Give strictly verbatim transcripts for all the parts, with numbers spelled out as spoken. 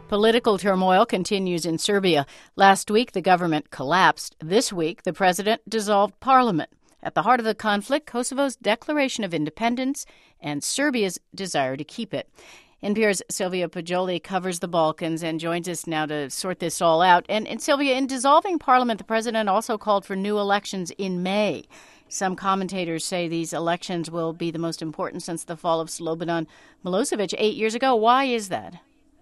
Political turmoil continues in Serbia. Last week, the government collapsed. This week, the president dissolved parliament. At the heart of the conflict, Kosovo's declaration of independence and Serbia's desire to keep it. N P R's Sylvia Poggioli covers the Balkans and joins us now to sort this all out. And, and Sylvia, in dissolving parliament, the president also called for new elections in May. Some commentators say these elections will be the most important since the fall of Slobodan Milosevic eight years ago. Why is that?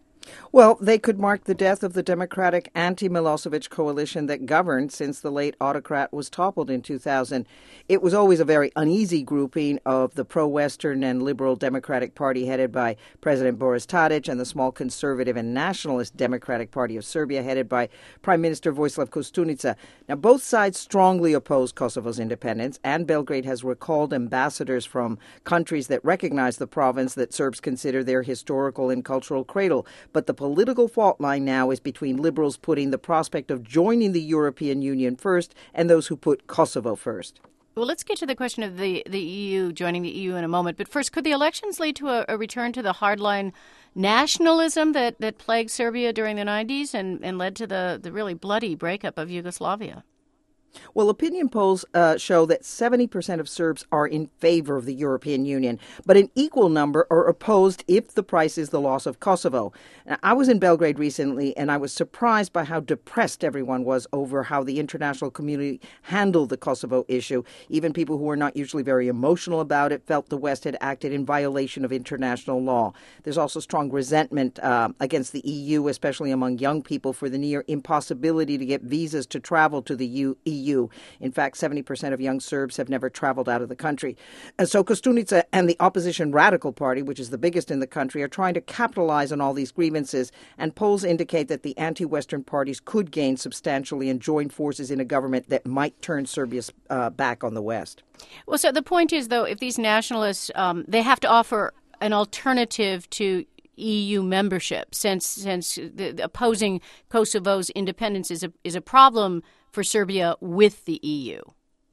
Well, they could mark the death of the Democratic anti-Milosevic coalition that governed since the late autocrat was toppled in two thousand. It was always a very uneasy grouping of the pro-Western and liberal Democratic Party headed by President Boris Tadic and the small conservative and nationalist Democratic Party of Serbia headed by Prime Minister Vojislav Koštunica. Now, both sides strongly oppose Kosovo's independence, and Belgrade has recalled ambassadors from countries that recognize the province that Serbs consider their historical and cultural cradle. But the political fault line now is between liberals putting the prospect of joining the European Union first and those who put Kosovo first. Well, let's get to the question of the, the E U, joining the E U in a moment. But first, could the elections lead to a, a return to the hardline nationalism that, that plagued Serbia during the nineties and, and led to the, the really bloody breakup of Yugoslavia? Well, opinion polls uh, show that seventy percent of Serbs are in favor of the European Union, but an equal number are opposed if the price is the loss of Kosovo. Now, I was in Belgrade recently, and I was surprised by how depressed everyone was over how the international community handled the Kosovo issue. Even people who were not usually very emotional about it felt the West had acted in violation of international law. There's also strong resentment uh, against the E U, especially among young people, for the near impossibility to get visas to travel to the E U. In fact, seventy percent of young Serbs have never traveled out of the country. And so Koštunica and the opposition Radical Party, which is the biggest in the country, are trying to capitalize on all these grievances. And polls indicate that the anti-Western parties could gain substantially and join forces in a government that might turn Serbia's uh, back on the West. Well, so the point is, though, if these nationalists, um, they have to offer an alternative to E U membership, since since the, the opposing Kosovo's independence is a, is a problem for Serbia with the E U.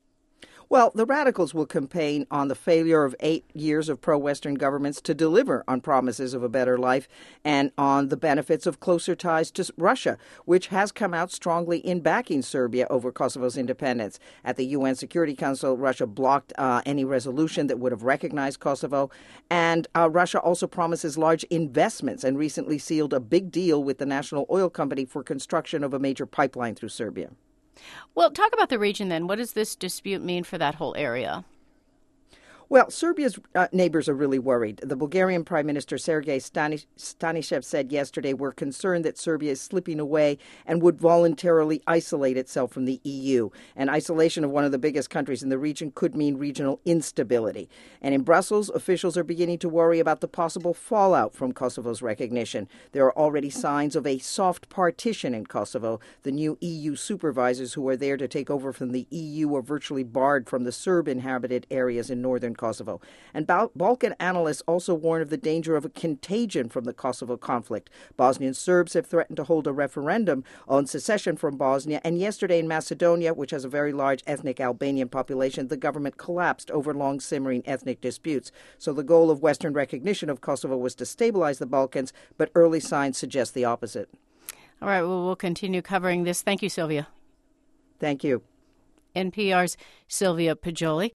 Well, the radicals will campaign on the failure of eight years of pro-Western governments to deliver on promises of a better life and on the benefits of closer ties to Russia, which has come out strongly in backing Serbia over Kosovo's independence. At the U N Security Council, Russia blocked uh, any resolution that would have recognized Kosovo. And uh, Russia also promises large investments and recently sealed a big deal with the national oil company for construction of a major pipeline through Serbia. Well, talk about the region then. What does this dispute mean for that whole area? Well, Serbia's uh, neighbors are really worried. The Bulgarian Prime Minister Sergei Stani- Stanishev said yesterday, "We're concerned that Serbia is slipping away and would voluntarily isolate itself from the E U. And isolation of one of the biggest countries in the region could mean regional instability." And in Brussels, officials are beginning to worry about the possible fallout from Kosovo's recognition. There are already signs of a soft partition in Kosovo. The new E U supervisors who are there to take over from the E U are virtually barred from the Serb-inhabited areas in northern Kosovo. And Bal- Balkan analysts also warn of the danger of a contagion from the Kosovo conflict. Bosnian Serbs have threatened to hold a referendum on secession from Bosnia, and yesterday in Macedonia, which has a very large ethnic Albanian population, the government collapsed over long-simmering ethnic disputes. So the goal of Western recognition of Kosovo was to stabilize the Balkans, but early signs suggest the opposite. All right, well, we'll continue covering this. Thank you, Sylvia. Thank you. N P R's Sylvia Poggioli.